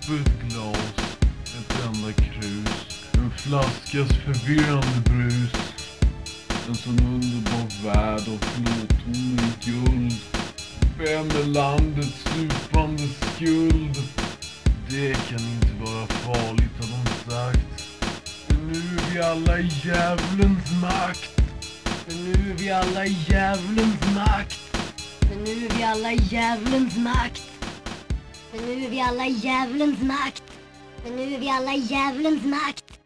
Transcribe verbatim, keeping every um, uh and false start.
ett glas, ett enda krus, en flaskas förvirrande brus, en sån underbar värld av flåttoner i guld. Vem är landets supande skuld? Det kan inte vara farligt, har de sagt. För nu är vi alla i djävulens makt. För nu är vi alla i djävulens makt. För nu är vi alla i djävulens makt. För nu är vi alla i djävulens makt. För nu är vi alla i djävulens makt.